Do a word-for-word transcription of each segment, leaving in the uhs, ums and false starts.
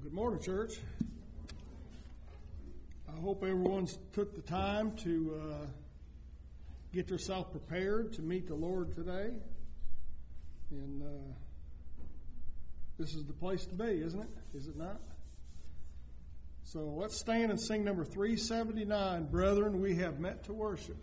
Good morning, church. I hope everyone's took the time to uh, get yourself prepared to meet the Lord today. And uh, this is the place to be, isn't it? Is it not? So let's stand and sing number three seventy-nine, Brethren, We Have Met to Worship.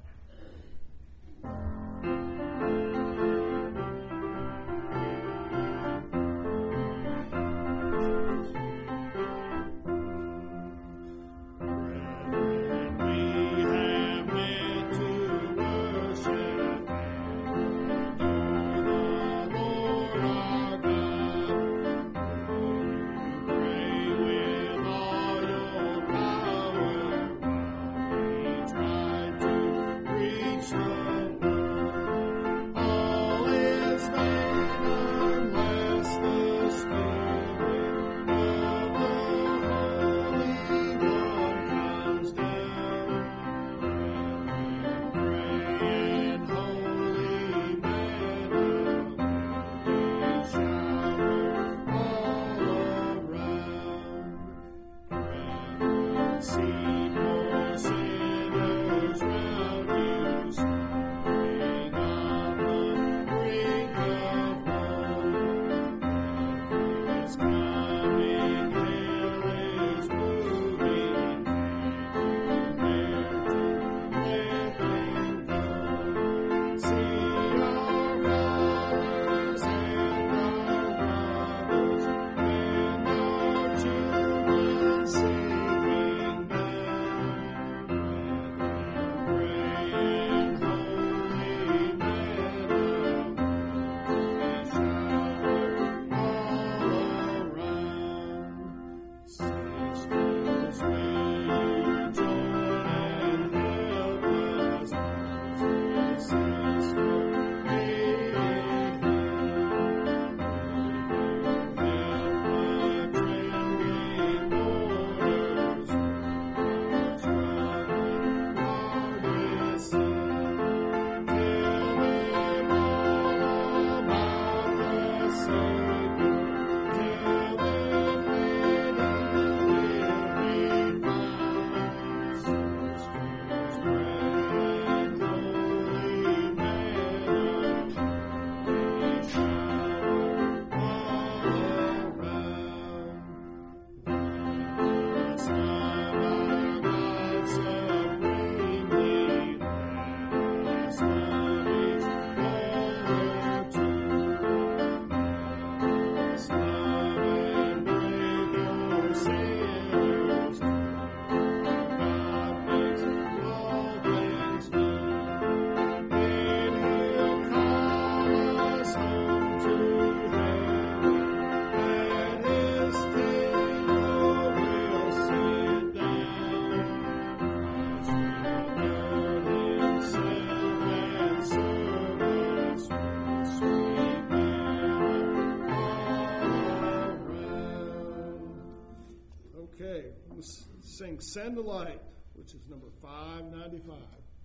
Sing Send the Light, which is number five ninety-five.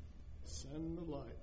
Send the Light.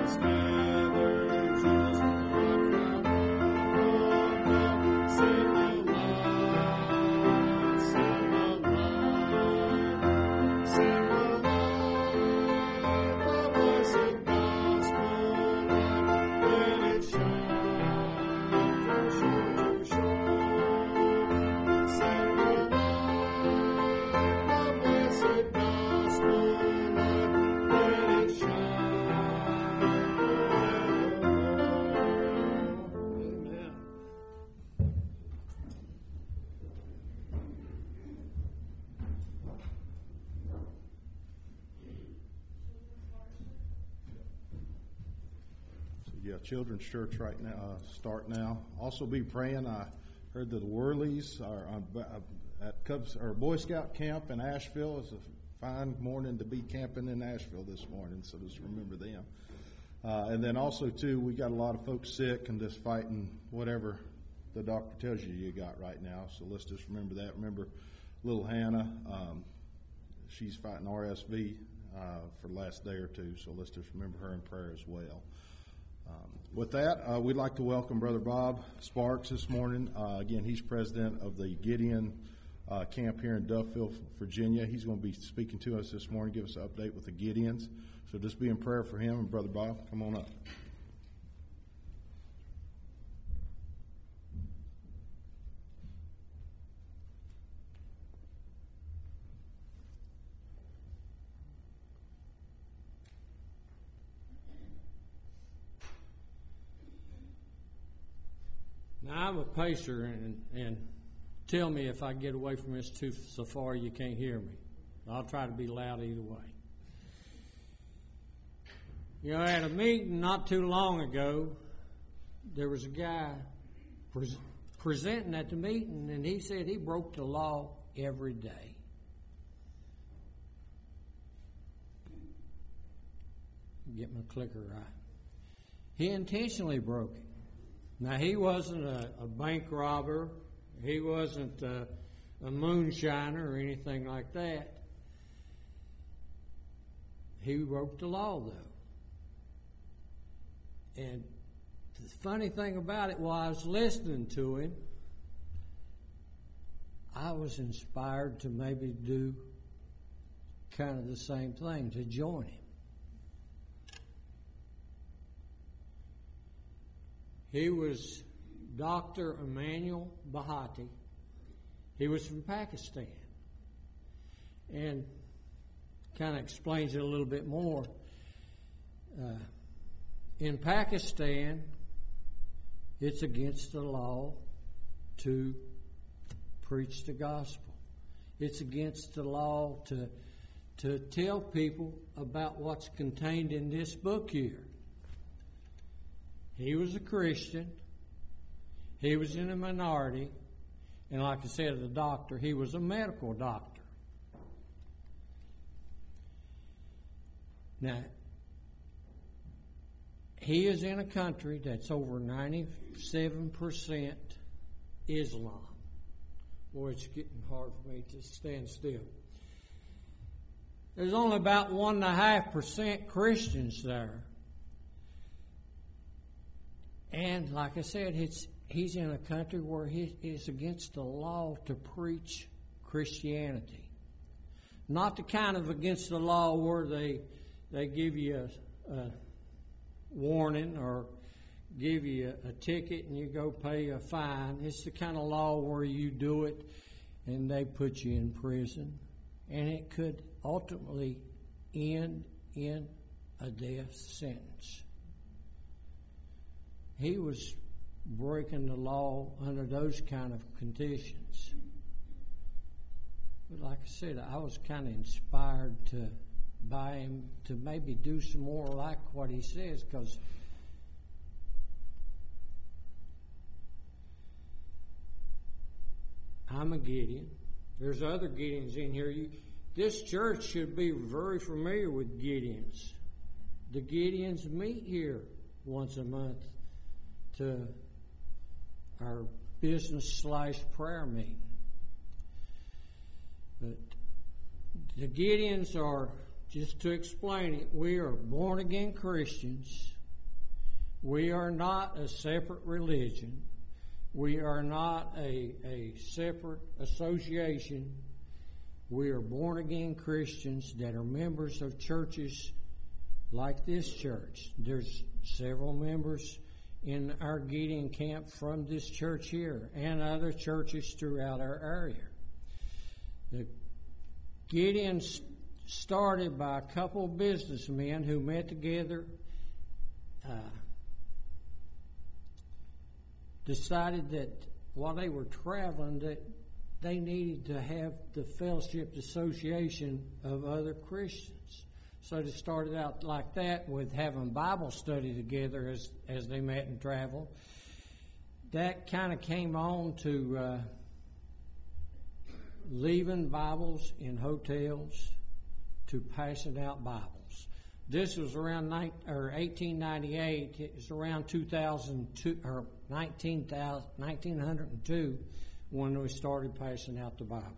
Yeah, Children's Church right now, uh, start now. Also be praying. I heard that the Worleys are on, uh, at Cubs or Boy Scout camp in Asheville. It's a fine morning to be camping in Asheville this morning, so just remember them. Uh, and then also too, we got a lot of folks sick and just fighting whatever the doctor tells you you got right now. So let's just remember that. Remember little Hannah, um, she's fighting R S V uh, for the last day or two. So let's just remember her in prayer as well. Um, with that, uh, we'd like to welcome Brother Bob Sparks this morning. Uh, again, he's president of the Gideon uh, camp here in Duffield, Virginia. He's going to be speaking to us this morning, give us an update with the Gideons. So just be in prayer for him. And Brother Bob, come on up. Now, I'm a pacer, and, and tell me if I get away from this too so far you can't hear me. I'll try to be loud either way. You know, at a meeting not too long ago, there was a guy pre- presenting at the meeting, and he said he broke the law every day. Get my clicker right. He intentionally broke it. Now, he wasn't a, a bank robber. He wasn't a, a moonshiner or anything like that. He broke the law, though. And the funny thing about it was, listening to him, I was inspired to maybe do kind of the same thing, to join him. He was Doctor Emmanuel Bahati. He was from Pakistan. And kind of explains it a little bit more. Uh, in Pakistan, it's against the law to preach the gospel. It's against the law to, to tell people about what's contained in this book here. He was a Christian. He was in a minority. And like I said, a doctor, he was a medical doctor. Now, he is in a country that's over ninety-seven percent Islam. Boy, it's getting hard for me to stand still. There's only about one and a half percent Christians there. And like I said, it's, he's in a country where he is against the law to preach Christianity. Not the kind of against the law where they they give you a, a warning or give you a, a ticket and you go pay a fine. It's the kind of law where you do it and they put you in prison. And it could ultimately end in a death sentence. He was breaking the law under those kind of conditions. But like I said, I was kind of inspired to by him to maybe do some more like what he says, because I'm a Gideon. There's other Gideons in here. You, this church should be very familiar with Gideons. The Gideons meet here once a month to our business slash prayer meeting. But the Gideons are, just to explain it, we are born again Christians. We are not a separate religion. We are not a, a separate association. We are born-again Christians that are members of churches like this church. There's several members in our Gideon camp from this church here and other churches throughout our area. The Gideon started by a couple of businessmen who met together, uh, decided that while they were traveling that they needed to have the fellowship association of other Christians. So they started out like that with having Bible study together as, as they met and traveled. That kind of came on to uh, leaving Bibles in hotels to passing out Bibles. This was around nine, or eighteen ninety-eight. It was around two thousand two or nineteen oh two when we started passing out the Bibles.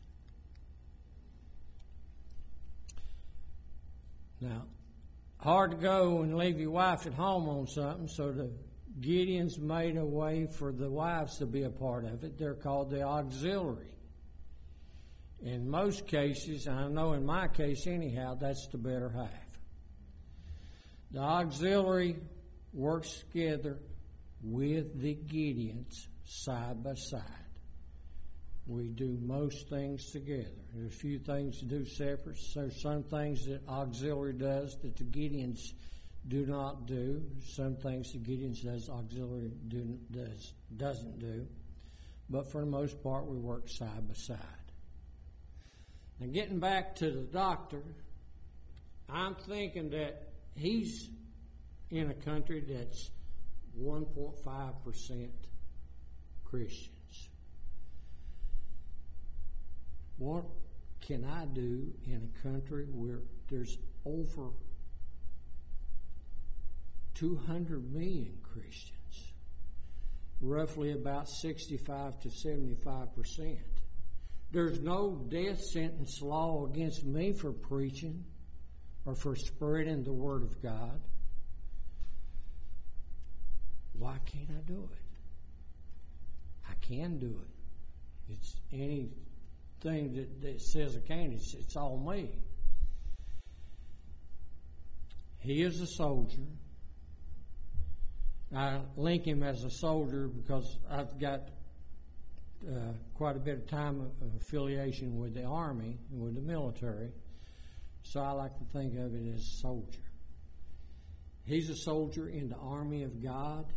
Now, hard to go and leave your wife at home on something, so the Gideons made a way for the wives to be a part of it. They're called the auxiliary. In most cases, I know in my case anyhow, that's the better half. The auxiliary works together with the Gideons side by side. We do most things together. There's a few things to do separate. There's some things that auxiliary does that the Gideons do not do. Some things the Gideons does auxiliary do, does, doesn't do. But for the most part, we work side by side. Now, getting back to the doctor, I'm thinking that he's in a country that's one point five percent Christians. What can I do in a country where there's over two hundred million Christians? Roughly about sixty-five to seventy-five percent. There's no death sentence law against me for preaching or for spreading the Word of God. Why can't I do it? I can do it. It's anything that, that says I can't, it's, it's all me. He is a soldier. I link him as a soldier because I've got uh, quite a bit of time of affiliation with the Army and with the military, so I like to think of it as a soldier. He's a soldier in the army of God.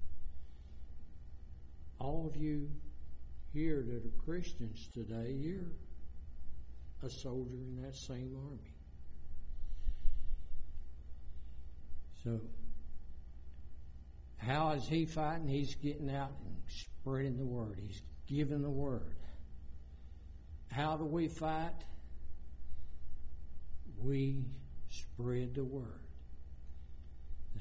All of you here that are Christians today, you're a soldier in that same army. So, how is he fighting? He's getting out and spreading the word. He's giving the word. How do we fight? We spread the word. Now,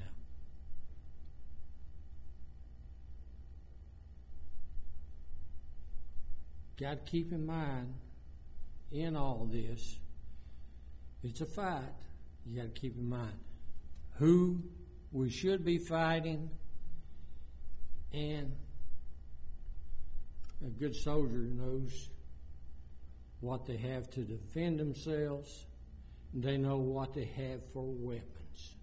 got to keep in mind in all this, it's a fight. You got to keep in mind who we should be fighting, and a good soldier knows what they have to defend themselves. They know what they have for weapons.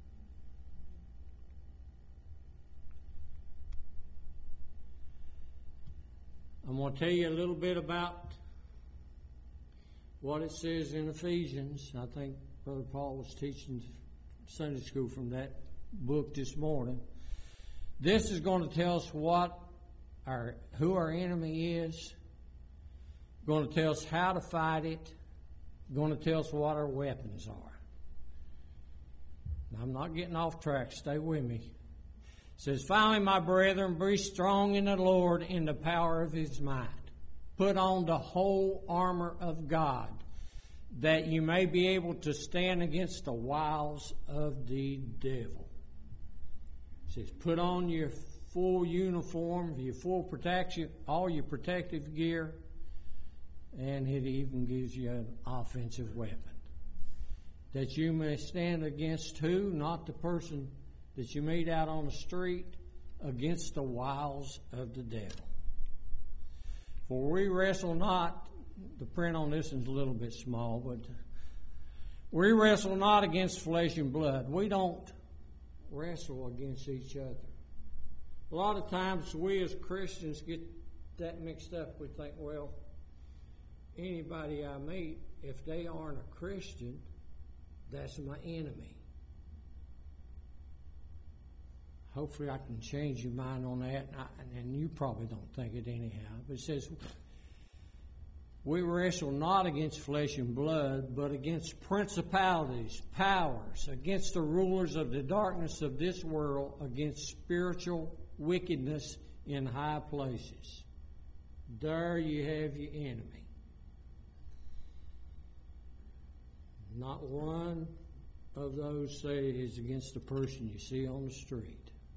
I'm going to tell you a little bit about what it says in Ephesians. I think Brother Paul was teaching Sunday school from that book this morning. This is going to tell us what our who our enemy is, going to tell us how to fight it, going to tell us what our weapons are. Now, I'm not getting off track. Stay with me. It says, finally, my brethren, be strong in the Lord in the power of his might. Put on the whole armor of God, that you may be able to stand against the wiles of the devil. It says, put on your full uniform, your full protection, all your protective gear, and it even gives you an offensive weapon. That you may stand against who? Not the person that you meet out on the street against the wiles of the devil. For we wrestle not, the print on this is a little bit small, but we wrestle not against flesh and blood. We don't wrestle against each other. A lot of times we as Christians get that mixed up. We think, well, anybody I meet, if they aren't a Christian, that's my enemy. Hopefully I can change your mind on that, and, I, and you probably don't think it anyhow. But it says, we wrestle not against flesh and blood, but against principalities, powers, against the rulers of the darkness of this world, against spiritual wickedness in high places. There you have your enemy. Not one of those say it is against the person you see on the street.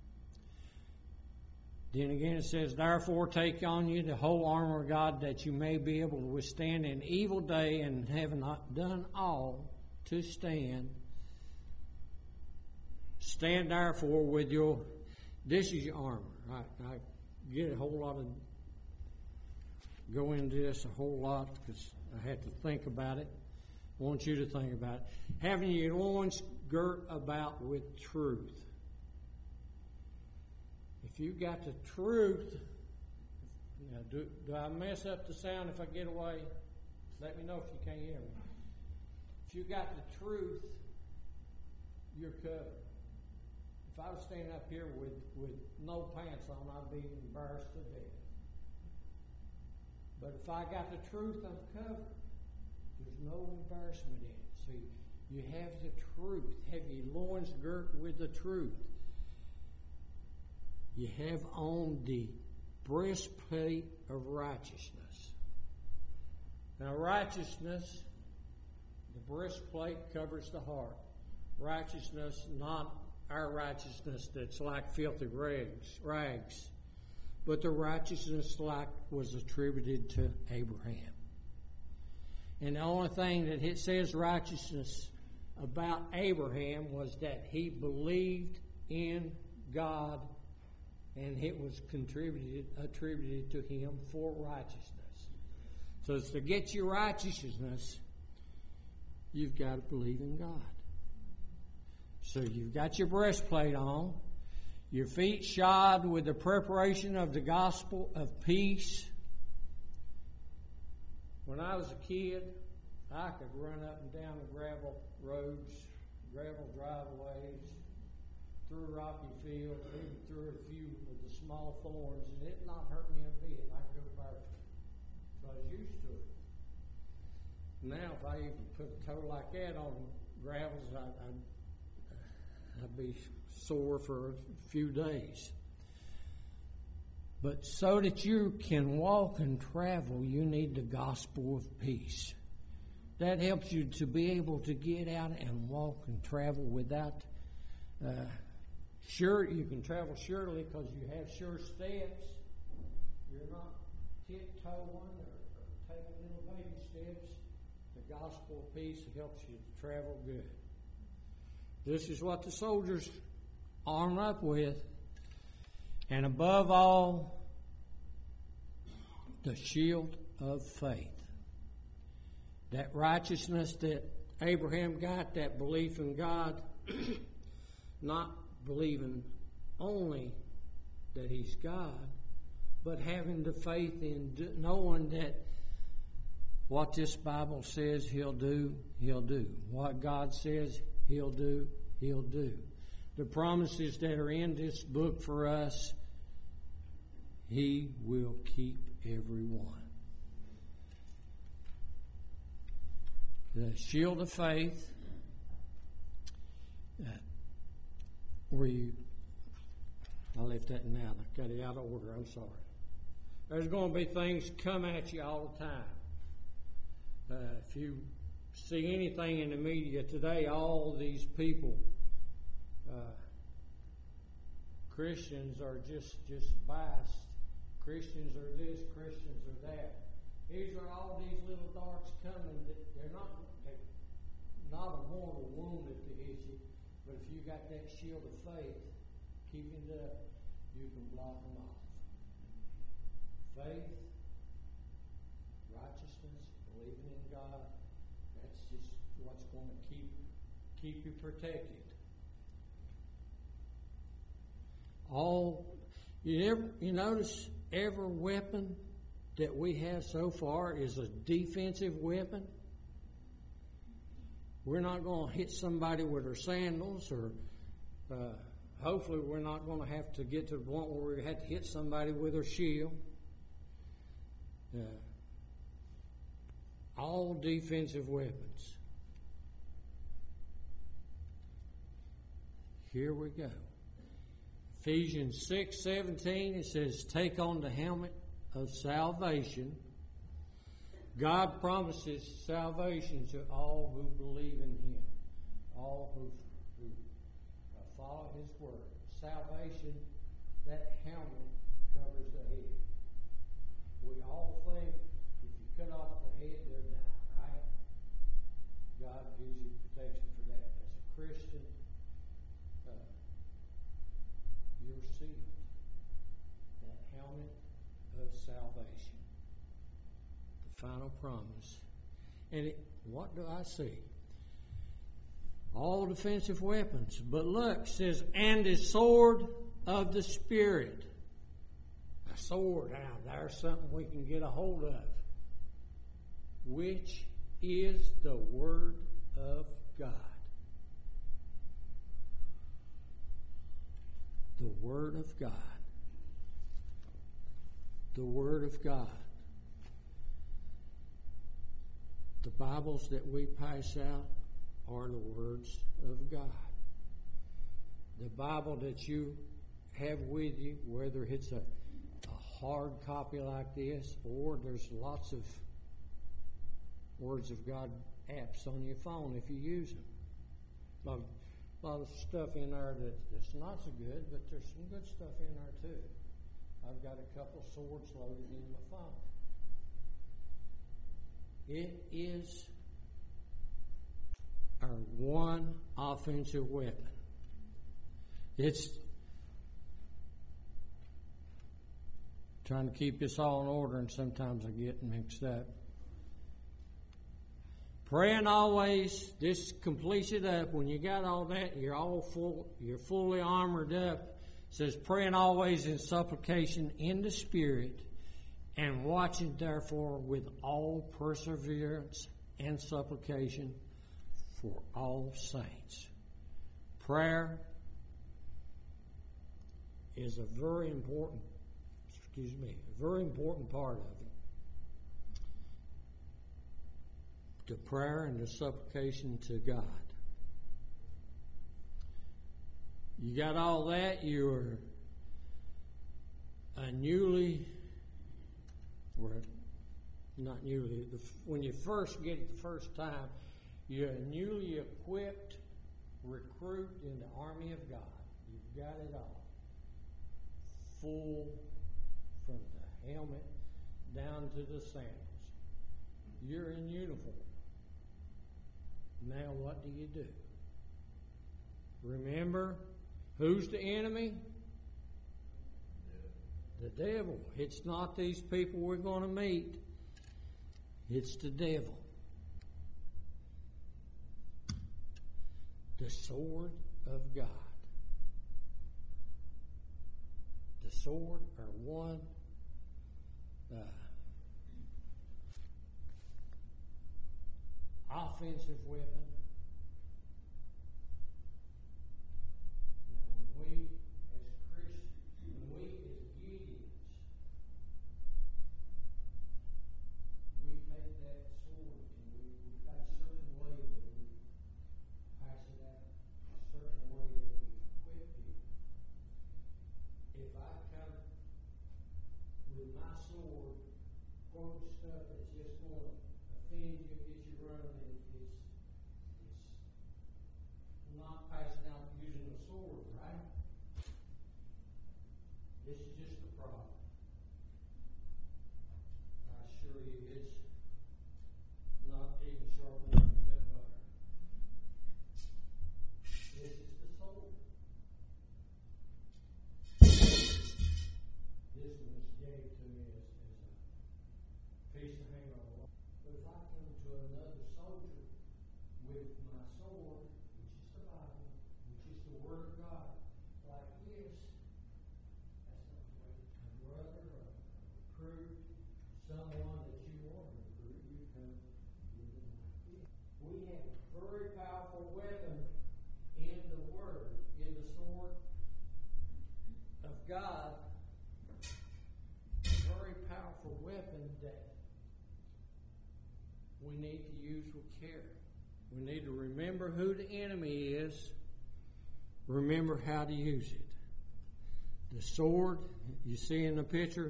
Then again it says, therefore take on you the whole armor of God, that you may be able to withstand an evil day, and having not done all to stand. Stand therefore with your, this is your armor. I, I get a whole lot of, go into this a whole lot because I had to think about it. I want you to think about it. Having your loins girt about with truth. If you got the truth, now do, do I mess up the sound if I get away? Let me know if you can't hear me. If you got the truth, you're covered. If I was standing up here with, with no pants on, I'd be embarrassed to death. But if I got the truth, I'm covered. There's no embarrassment in it. See, you have the truth. Have your loins girt with the truth. You have on the breastplate of righteousness. Now, righteousness, the breastplate covers the heart. Righteousness, not our righteousness that's like filthy rags, rags, but the righteousness like was attributed to Abraham. And the only thing that it says righteousness about Abraham was that he believed in God, and it was contributed, attributed to him for righteousness. So it's to get your righteousness, you've got to believe in God. So you've got your breastplate on, your feet shod with the preparation of the gospel of peace. When I was a kid, I could run up and down the gravel roads, gravel driveways, through rocky fields, even through a few of the small thorns, and it did not hurt me a bit. I could go barefoot. So I was used to it. Now, if I even put a toe like that on gravels, I, I'd, I'd be sore for a few days. But so that you can walk and travel, you need the gospel of peace. That helps you to be able to get out and walk and travel without uh, sure. You can travel surely because you have sure steps. You're not tiptoeing or, or taking little baby steps. The gospel of peace helps you to travel good. This is what the soldiers arm up with. And above all, the shield of faith. That righteousness that Abraham got, that belief in God, not believing only that He's God, but having the faith in knowing that what this Bible says He'll do, He'll do. What God says He'll do, He'll do. The promises that are in this book for us, He will keep every one. The shield of faith, uh, where you, I left that now, I got it out of order, I'm sorry. There's going to be things come at you all the time. Uh, if you see anything in the media today, all these people, uh, Christians are just, just biased. Christians are this, Christians are that. These are all these little darks coming that they're not, they're not a mortal wound at the issue, but if you got that shield of faith, keeping it up, you can block them off. Faith, righteousness, believing in God, that's just what's going to keep keep you protected. All you ever you notice every weapon that we have so far is a defensive weapon. We're not going to hit somebody with our sandals, or uh, hopefully we're not going to have to get to the point where we have to hit somebody with our shield. Uh, all defensive weapons. Here we go. Ephesians six seventeen, it says, take on the helmet of salvation. God promises salvation to all who believe in Him, all who, who uh, follow His word. Salvation, that helmet covers the head. We all think if you cut off the head, they're dying, right? God gives you protection for that. As a Christian, uh, you're sealed. That helmet of salvation. The final promise. And it, what do I see? All defensive weapons. But look, it says, and the sword of the Spirit. A sword, now there's something we can get a hold of. Which is the Word of God. The Word of God. The Word of God. The Bibles that we pass out are the words of God. The Bible that you have with you, whether it's a, a hard copy like this, or there's lots of Words of God apps on your phone if you use them. A lot of, a lot of stuff in there that, that's not so good, but there's some good stuff in there too. I've got a couple swords loaded in my phone. It is our one offensive weapon. It's trying to keep this all in order, and sometimes I get mixed up. Praying always, this completes it up. When you got all that, you're all full, you're fully armored up. It says, praying always in supplication in the Spirit, and watching therefore with all perseverance and supplication for all saints. Prayer is a very important, excuse me, a very important part of it. The prayer and the supplication to God. You got all that, you're a newly, or not newly, when you first get it the first time, you're a newly equipped recruit in the army of God. You've got it all. Full from the helmet down to the sandals. You're in uniform. Now what do you do? Remember, who's the enemy? The devil. It's not these people we're going to meet. It's the devil. The sword of God. The sword, or one uh, offensive weapon. Now, when we, as Christians, when we, as Gideons, we take that sword and we, we've got a certain way that we pass it out, a certain way that we equip people. If I come with my sword, quote stuff that's just going to offend you, get you running, it's that we need to use with care. We need to remember who the enemy is, remember how to use it. The sword, you see in the picture,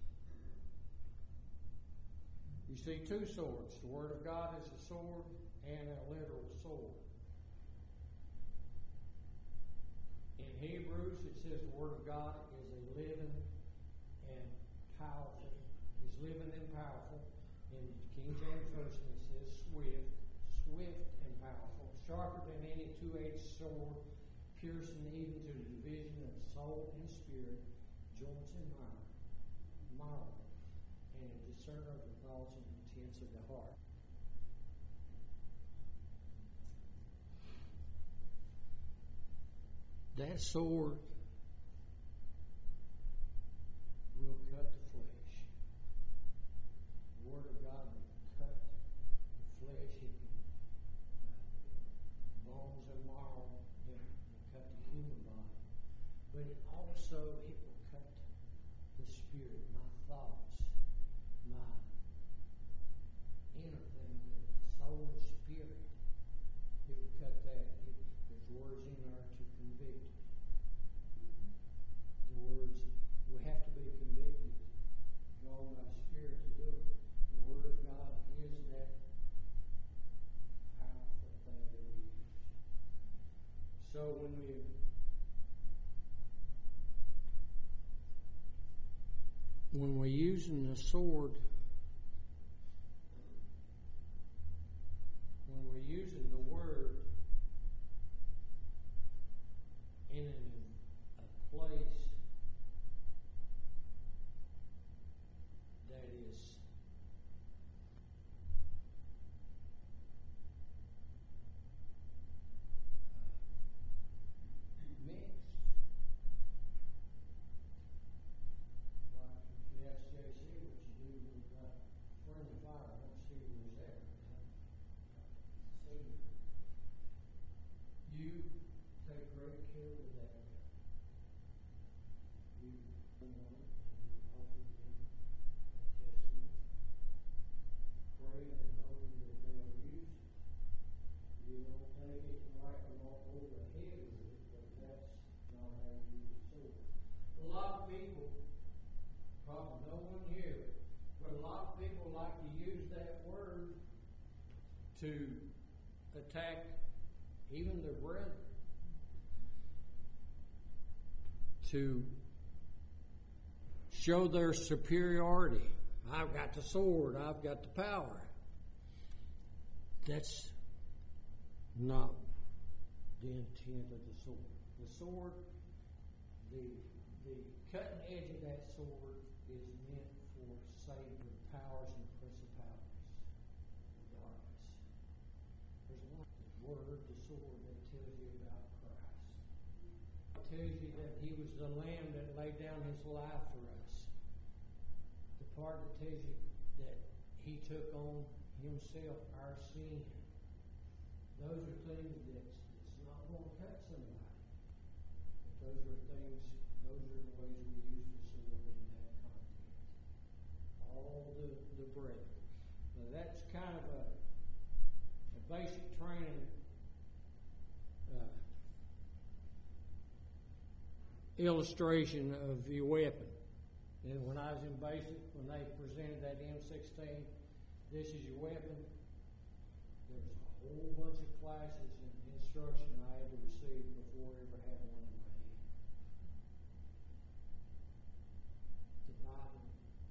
you see two swords. The Word of God is a sword and a literal sword. In Hebrews, it says the Word of God is a living and powerful. Is living and powerful. In King James Version, it says swift, swift and powerful, sharper than any two-edged sword, piercing even to the division of soul and spirit, joints and marrow, marrow, and a discerner of the thoughts and intents of the heart. That sword will cut the flesh. The Word of God will cut the flesh. It can, uh, bones and marrow, it will cut the human body. But it also, it will cut the spirit, my thoughts, my inner thing, the soul and spirit. It will cut that. It, there's words in there to convict. The words, we have to be convicted, drawn by the Spirit to do it. The Word of God is that powerful thing that we use. So when we when we're using the sword, when we're using the Word in a, a place that is uh, mixed. Like if you ask J C what you do with uh, friendly fire, I don't see who's there. See, you take great care of that. You bring on it, and you offer them a testament. Pray and know that they'll use it. You don't take it and write them all over the head with it, but that's not how you use the sword. A lot of people, probably no one here, but a lot of people like to use that word to attack even their brethren. To show their superiority. I've got the sword, I've got the power. That's not the intent of the sword. The sword, the the cutting edge of that sword is meant for saving the powers and principalities of darkness. There's one word, the sword, that tells you about Christ. It tells you that He was the Lamb that laid down His life for us. The part that tells you that He took on Himself our sin. Those are things that's, that's not going to cut somebody. But those are things, those are the ways we use the sword in that context. All the, the brethren. Now that's kind of a, a basic training uh, illustration of your weapon. And when I was in basic, when they presented that M sixteen, this is your weapon, there was a whole bunch of classes and instruction I had to receive before I ever had one in my hand. The Bible,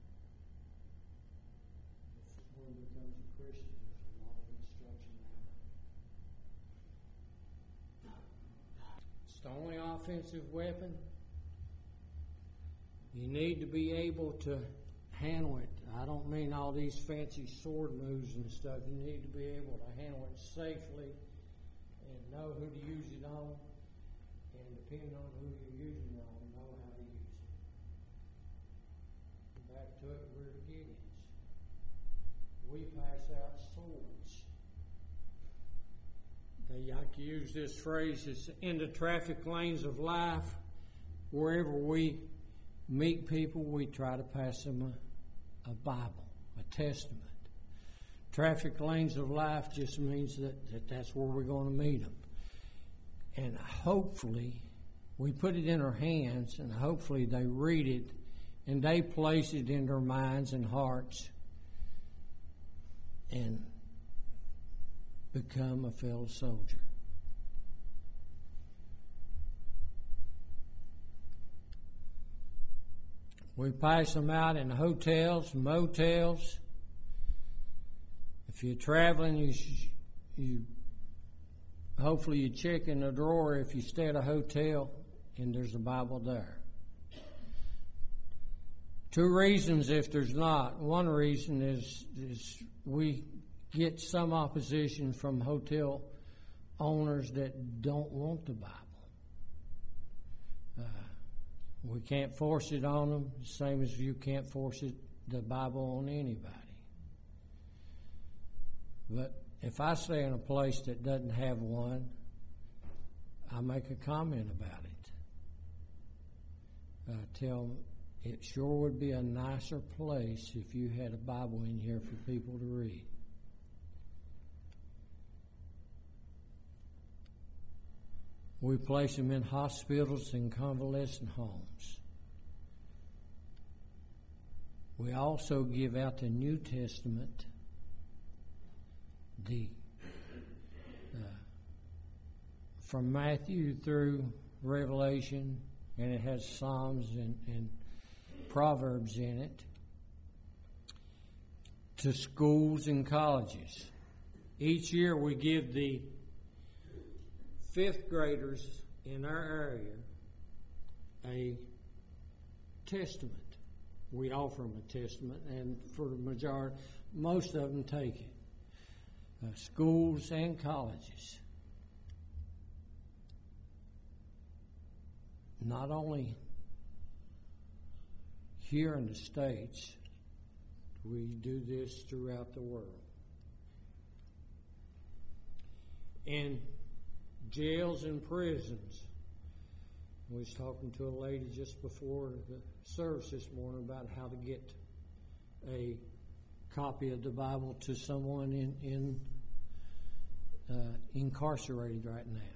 if one becomes a Christian, there's a lot of instruction out there. It's the only offensive weapon. You need to be able to handle it. I don't mean all these fancy sword moves and stuff. You need to be able to handle it safely and know who to use it on, and depending on who you're using it on, know how to use it. Back to it, we're the Gideons. We pass out swords. They like to use this phrase, it's in the traffic lanes of life. Wherever we meet people, we try to pass them a, a Bible. a testament. Traffic lanes of life just means that, that that's where we're going to meet them. And hopefully we put it in their hands, and hopefully they read it and they place it in their minds and hearts and become a fellow soldier. We pass them out in hotels, motels. If you're traveling, you you hopefully you check in the drawer if you stay at a hotel and there's a Bible there. Two reasons if there's not. One reason is is we get some opposition from hotel owners that don't want the Bible. Uh, we can't force it on them, the same as you can't force it, the Bible on anybody. But if I stay in a place that doesn't have one, I make a comment about it. I tell them, it sure would be a nicer place if you had a Bible in here for people to read. We place them in hospitals and convalescent homes. We also give out the New Testament, the uh, from Matthew through Revelation, and it has Psalms and, and Proverbs in it, to schools and colleges. Each year we give the fifth graders in our area a testament. We offer them a testament, and for the majority, most of them take it. Uh, schools and colleges. Not only here in the States, we do this throughout the world. In jails and prisons. We was talking to a lady just before the service this morning about how to get a copy of the Bible to someone in, in uh, incarcerated right now.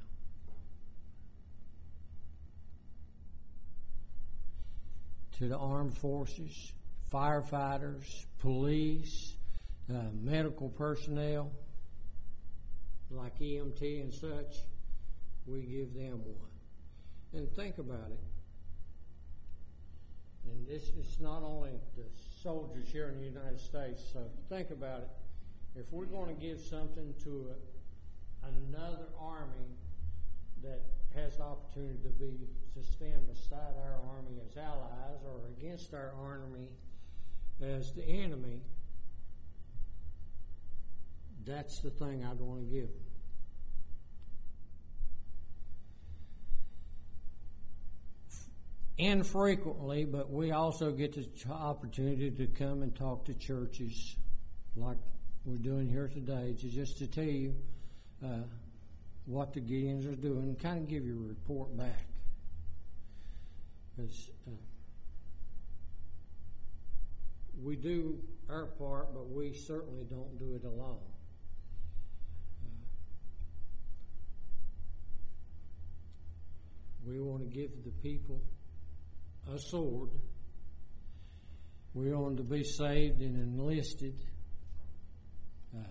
To the armed forces, firefighters, police, uh, medical personnel, like E M T and such, we give them one. And think about it. And this is not only the soldiers here in the United States, so think about it. If we're going to give something to a, another army that has the opportunity to be to stand beside our army as allies or against our army as the enemy, that's the thing I'd want to give them. Infrequently, but we also get the opportunity to come and talk to churches like we're doing here today, to just to tell you uh, what the Gideons are doing and kind of give you a report back. Because uh, we do our part, but we certainly don't do it alone. Uh, we want to give the people a sword. We want to be saved and enlisted. Uh,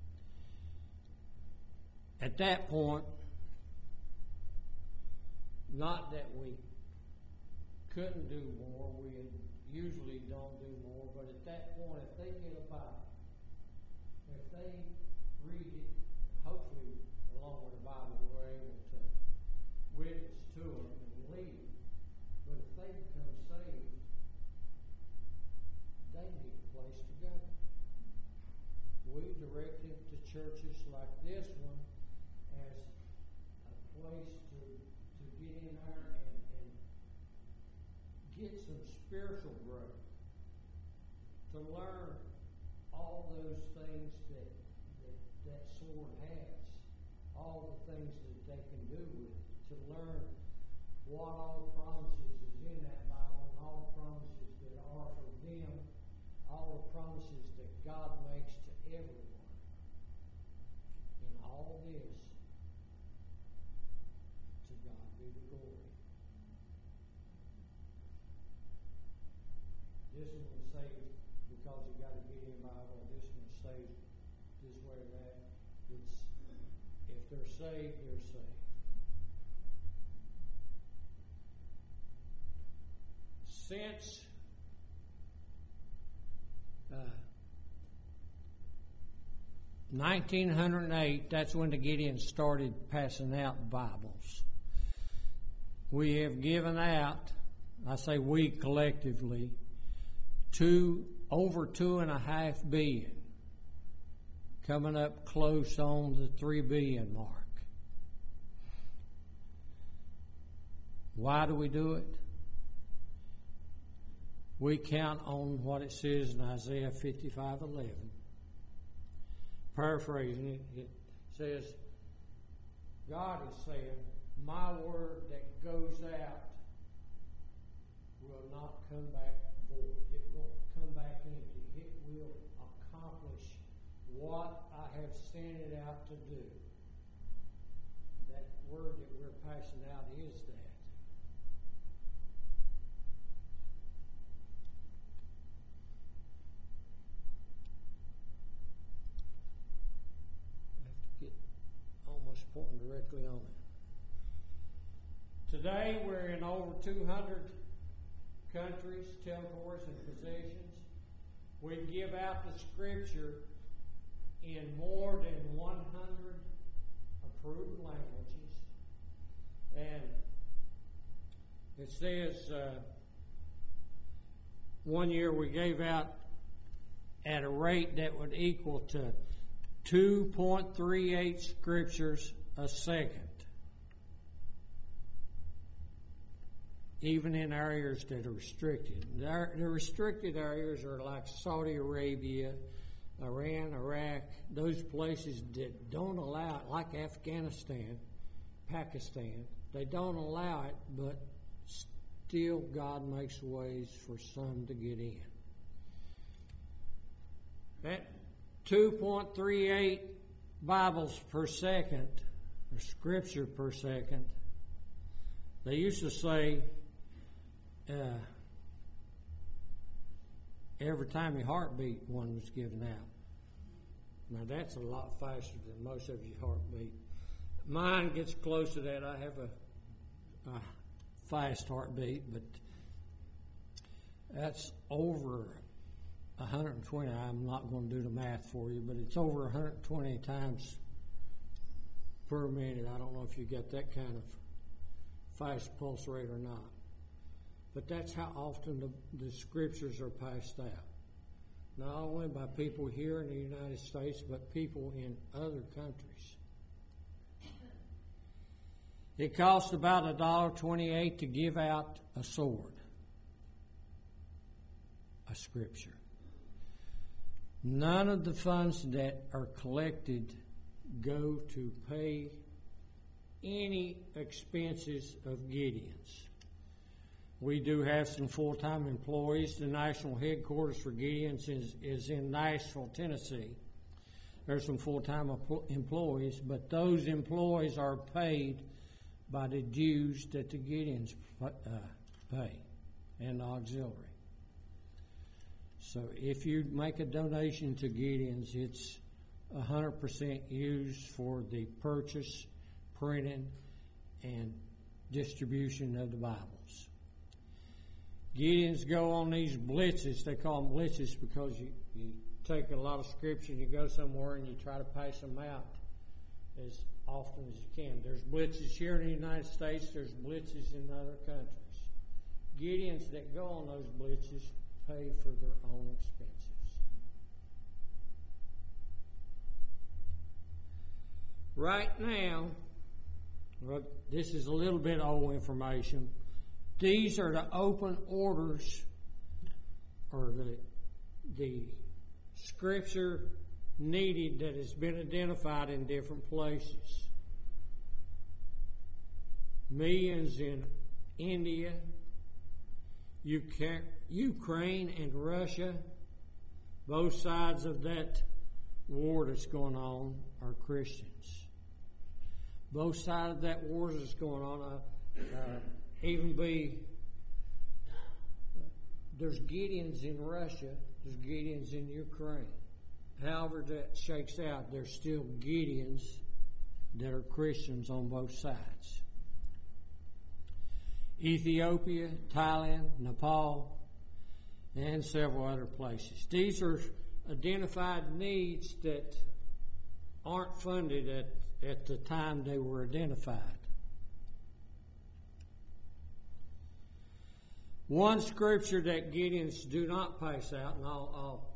at that point, not that we couldn't do more, we usually don't do more, but at that point, if they get a Bible, if they read it, hopefully along with the Bible, we're able to witness to them and lead them. But if they become saved, they need a place to go. We direct them to churches like this one as a place to, to get in there and, and get some spiritual growth, to learn all those things that, that that sword has, all the things that they can do with it, to learn what all promises is in that Bible, and all the promises that are for them, all the promises that God makes to everyone. In all this, to God be the glory. This one will say, because you got a Gideon Bible, this one will say this way or that. It's, if they're saved, they're saved. Since uh, nineteen oh eight, that's when the Gideons started passing out Bibles. We have given out, I say we collectively, two over two and a half billion, coming up close on the three billion mark. Why do we do it? We count on what it says in Isaiah fifty-five eleven. Paraphrasing it, it says, God is saying, my word that goes out will not come back void. It won't come back empty. It will accomplish what I have sent it out to do. That word that we're passing out is that. Pointing directly on it. Today we're in over two hundred countries, territories, and possessions. We give out the Scripture in more than one hundred approved languages. And it says uh, one year we gave out at a rate that would equal to two point three eight scriptures a second, even in areas that are restricted. The, the restricted areas are like Saudi Arabia, Iran, Iraq, those places that don't allow it, like Afghanistan, Pakistan. They don't allow it, but still God makes ways for some to get in. That two point three eight Bibles per second, or Scripture per second, they used to say uh, every time your heartbeat one was given out. Now that's a lot faster than most of your heartbeat. Mine gets close to that. I have a, a fast heartbeat, but that's over one hundred twenty. I'm not going to do the math for you, but it's over one hundred twenty times per minute. I don't know if you got that kind of fast pulse rate or not. But that's how often the, the Scriptures are passed out. Not only by people here in the United States, but people in other countries. It costs about one dollar twenty-eight to give out a sword, a Scripture. None of the funds that are collected go to pay any expenses of Gideons. We do have some full-time employees. The national headquarters for Gideons is, is in Nashville, Tennessee. There's some full-time employees, but those employees are paid by the dues that the Gideons uh, pay and the auxiliary. So if you make a donation to Gideons, it's one hundred percent used for the purchase, printing, and distribution of the Bibles. Gideons go on these blitzes. They call them blitzes because you, you take a lot of Scripture and you go somewhere and you try to pass them out as often as you can. There's blitzes here in the United States. There's blitzes in other countries. Gideons that go on those blitzes pay for their own expenses. Right now, well, this is a little bit old information. These are the open orders, or the the Scripture needed that has been identified in different places. Millions in India, Ukraine and Russia, Both sides of that war that's going on are Christians. Both sides of that war that's going on, uh, uh, even be, uh, there's Gideons in Russia, there's Gideons in Ukraine. However that shakes out, there's still Gideons that are Christians on both sides. Ethiopia, Thailand, Nepal, and several other places. These are identified needs that aren't funded at, at the time they were identified. One scripture that Gideons do not pass out, and I'll, I'll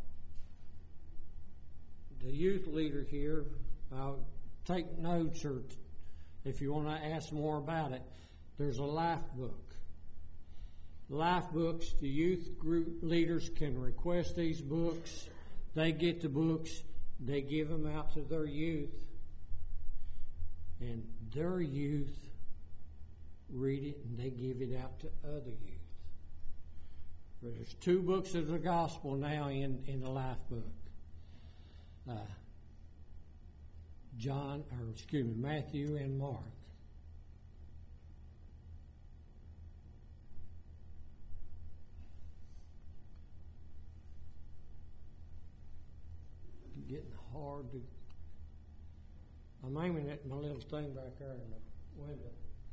the youth leader here, I'll take notes, or if you want to ask more about it, there's a life book. Life books, the youth group leaders can request these books. They get the books, they give them out to their youth, and their youth read it and they give it out to other youth. There's two books of the gospel now in, in the life book. Uh, John, or excuse me, Matthew and Mark. It's getting hard to. I'm aiming at my little thing back there in the window.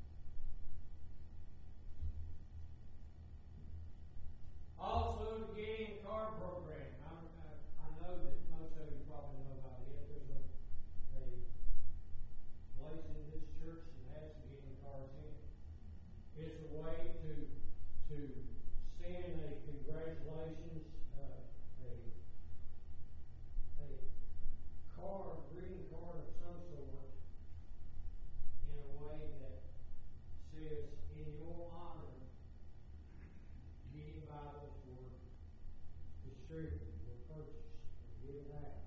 Also, the Gideon Card Program. I'm, I, I know that most of you probably know about it. There's a, a place in this church that has the Gideon cards in it. It's a way to to send a congratulations, uh, a a card, greeting card of some sort, in a way that says, in your honor, Gideon Bibles were distributed, were purchased, were given out.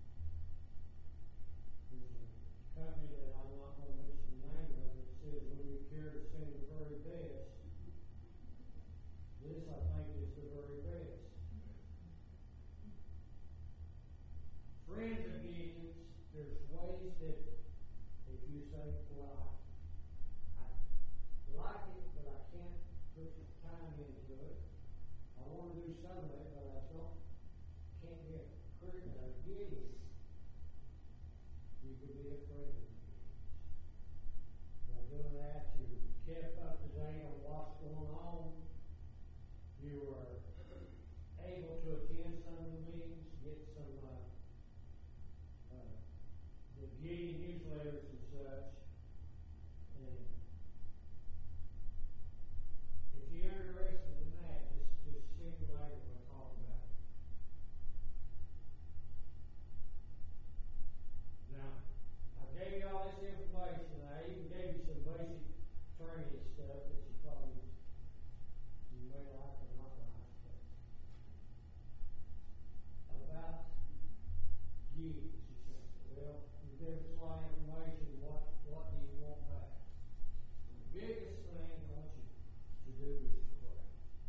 There's a company that I'm not going to mention the name of that says, when you care to send the very best, this I think is the very best. Friends of Gideon's, there's ways that if you say, well, I, I like it, but I can't put the time into it. I want to do some of it, but I don't, can't get uh, Gideon. You could be a friend of Gideon's. By doing that, you kept up to date on what's going on. You were able to attend some of the meetings, get some uh, uh, the Gideon newsletters and such. And if you're interested in that, just, just see me later when I talk about it. Now, I gave you all this information. I even gave you some basic training stuff that you probably you may like or not like. But about Gideon, you say, well, you give us a lot of information. What what do you want back? The biggest thing I want you to do is pray.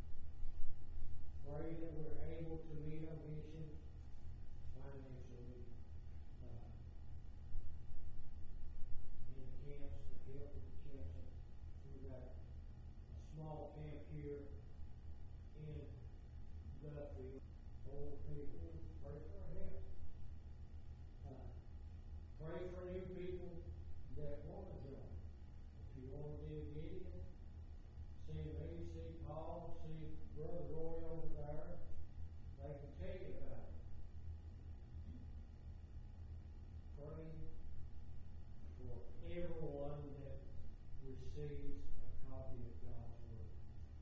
Pray that we're able to meet our mission financially uh, in the camps, to help with the camps. We've got a small camp here in Duffield. Old people, pray for our help. Uh, pray for new people that want to join. If you want to be a Gideon, see me, see Paul, see Brother Roy over there. They can tell you about it. Pray for everyone that receives a copy of God's Word.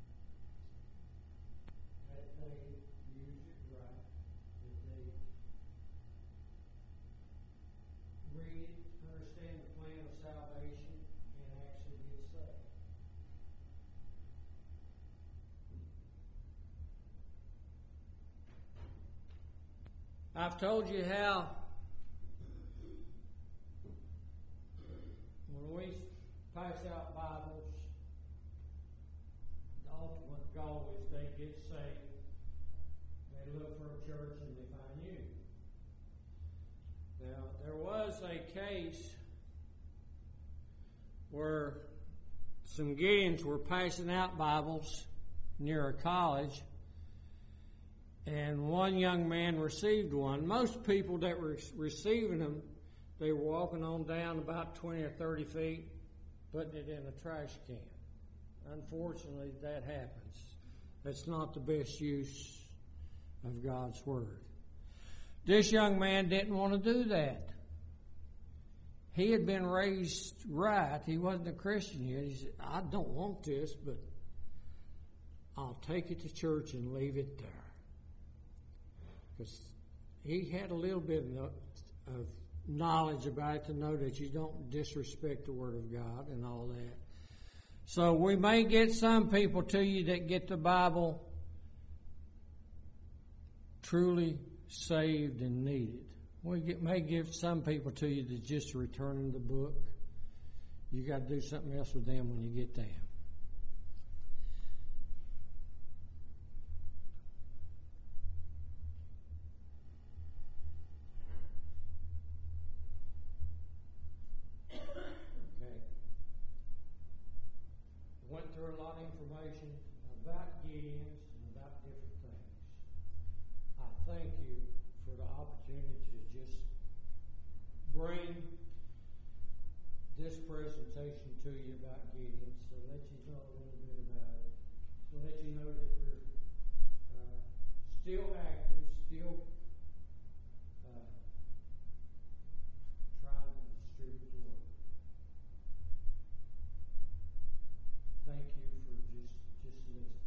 That they use it right, that they read it, understand the plan of salvation, and actually get saved. I've told you how when we pass out Bibles, the ultimate goal is they get saved. They look for a church and they find Now, there was a case where some Gideons were passing out Bibles near a college, and one young man received one. Most people that were receiving them, they were walking on down about twenty or thirty feet, putting it in a trash can. Unfortunately, that happens. That's not the best use of God's Word. This young man didn't want to do that. He had been raised right. He wasn't a Christian yet. He said, I don't want this, but I'll take it to church and leave it there. Because he had a little bit of knowledge about it to know that you don't disrespect the Word of God and all that. So we may get some people to you that get the Bible truly saved and needed. We get, may give some people to you that just returning the book. You got to do something else with them when you get them. Okay. Went through a lot of information about Gideons and about different things. I thank you for the opportunity to just bring this presentation to you about Gideon, so let you know a little bit about it, to let you know that we're uh, still active, still uh, trying to distribute the word. Thank you for just just listening.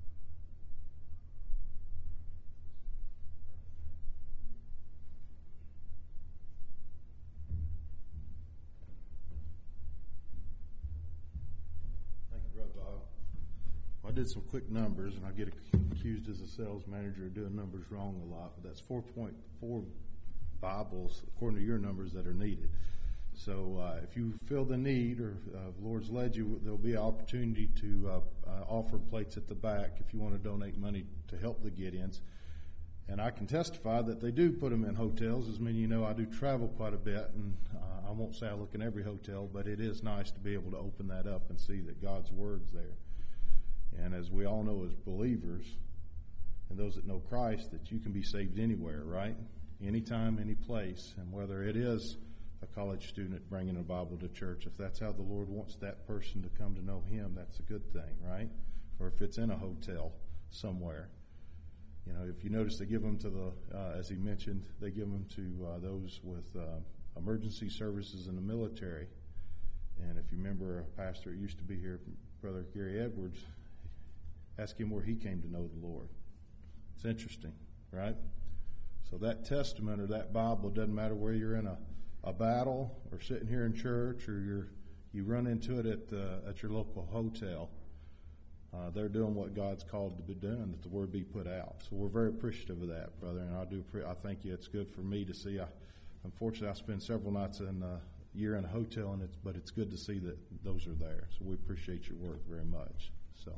I did some quick numbers, and I get accused as a sales manager of doing numbers wrong a lot, but that's four point four Bibles, according to your numbers, that are needed. So uh, if you feel the need, or uh, the Lord's led you, there'll be an opportunity to uh, uh, offer plates at the back if you want to donate money to help the Gideons. And I can testify that they do put them in hotels. As many of you know, I do travel quite a bit, and uh, I won't say I look in every hotel, but it is nice to be able to open that up and see that God's Word's there. And as we all know as believers, and those that know Christ, that you can be saved anywhere, right? Anytime, any place. And whether it is a college student bringing a Bible to church, if that's how the Lord wants that person to come to know Him, that's a good thing, right? Or if it's in a hotel somewhere. You know, if you notice, they give them to the, uh, as he mentioned, they give them to uh, those with uh, emergency services in the military. And if you remember a pastor that used to be here, Brother Gary Edwards, ask him where he came to know the Lord. It's interesting, right? So that testament or that Bible, doesn't matter where you're in a, a battle or sitting here in church, or you're you run into it at the, at your local hotel. Uh, they're doing what God's called to be done, that the Word be put out. So we're very appreciative of that, brother. And I do. I thank you. It's good for me to see. I, unfortunately, I spend several nights in a year in a hotel, and it's but it's good to see that those are there. So we appreciate your work very much. So.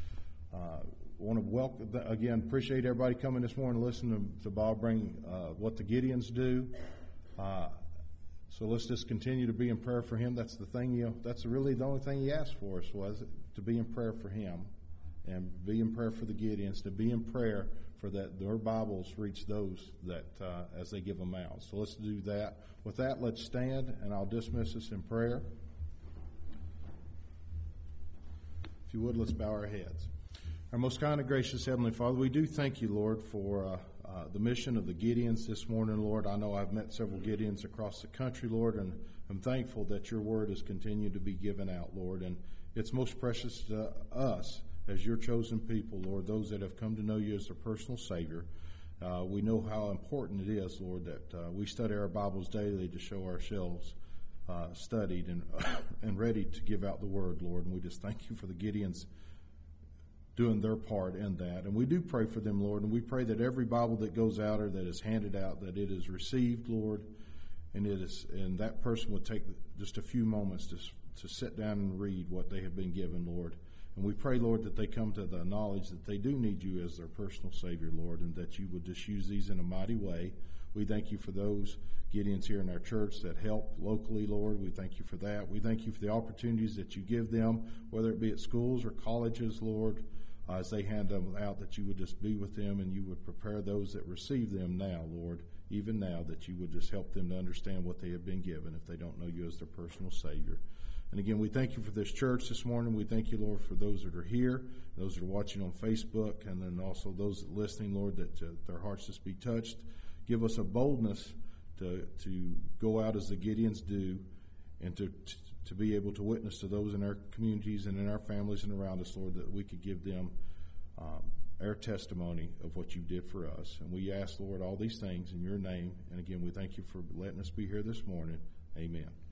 Uh, want to welcome, again, appreciate everybody coming this morning to listen to, to Bob bring uh, what the Gideons do. Uh, so let's just continue to be in prayer for him. That's the thing, you know, that's really the only thing he asked for us, was to be in prayer for him and be in prayer for the Gideons, to be in prayer for that their Bibles reach those that uh, as they give them out. So let's do that. With that, let's stand, and I'll dismiss us in prayer. If you would, let's bow our heads. Our most kind and gracious Heavenly Father, we do thank you, Lord, for uh, uh, the mission of the Gideons this morning, Lord. I know I've met several Gideons across the country, Lord, and I'm thankful that your word has continued to be given out, Lord. And it's most precious to us as your chosen people, Lord, those that have come to know you as their personal Savior. Uh, we know how important it is, Lord, that uh, we study our Bibles daily to show ourselves uh, studied and, and ready to give out the word, Lord. And we just thank you for the Gideons doing their part in that. And we do pray for them, Lord, and we pray that every Bible that goes out or that is handed out, that it is received, Lord, and it is, and that person would take just a few moments to, to sit down and read what they have been given, Lord. And we pray, Lord, that they come to the knowledge that they do need you as their personal Savior, Lord, and that you would just use these in a mighty way. We thank you for those Gideons here in our church that help locally, Lord. We thank you for that. We thank you for the opportunities that you give them, whether it be at schools or colleges, Lord, uh, as they hand them out, that you would just be with them and you would prepare those that receive them now, Lord, even now, that you would just help them to understand what they have been given if they don't know you as their personal Savior. And again, we thank you for this church this morning. We thank you, Lord, for those that are here, those that are watching on Facebook, and then also those that are listening, Lord, that uh, their hearts just be touched. Give us a boldness to to go out as the Gideons do, and to, to to be able to witness to those in our communities and in our families and around us, Lord, that we could give them um, our testimony of what you did for us. And we ask, Lord, all these things in your name. And again, we thank you for letting us be here this morning. Amen.